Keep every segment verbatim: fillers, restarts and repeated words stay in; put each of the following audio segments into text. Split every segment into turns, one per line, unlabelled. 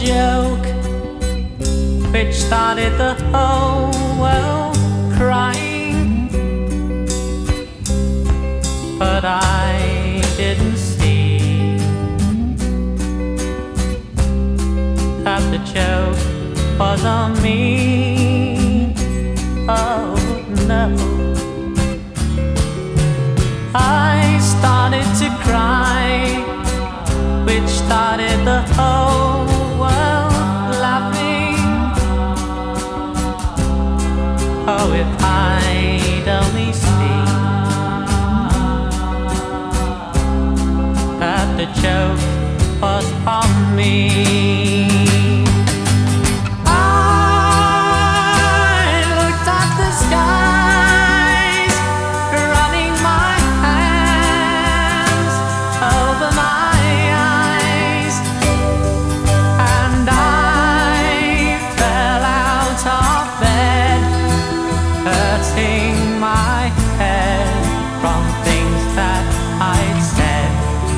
joke which started the whole world crying, but I didn't see that the joke was on me. Oh no, I started to cry, which started the whole world laughing. Oh, if I'd only seen that the joke was on me. Hurting my head from things that I'd said,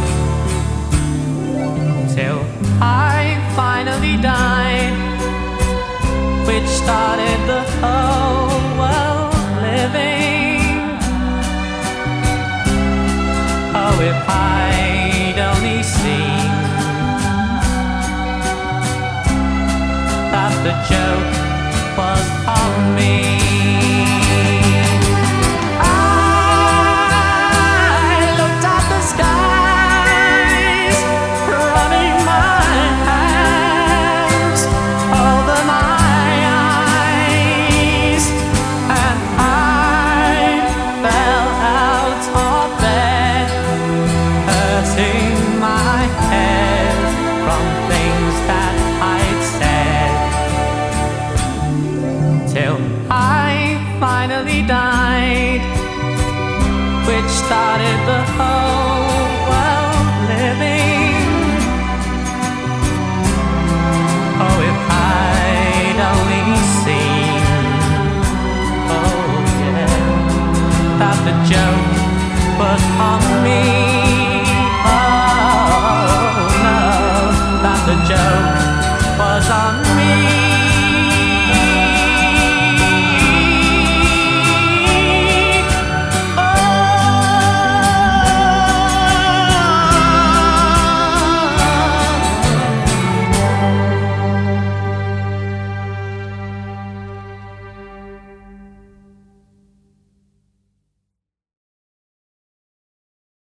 till I finally died, which started the whole world living. Oh, if I'd only seen that the joke was on me. Finally died, which started the whole world living. Oh, if I'd only seen, oh yeah, that the joke was on me. Oh no, that the joke was on me.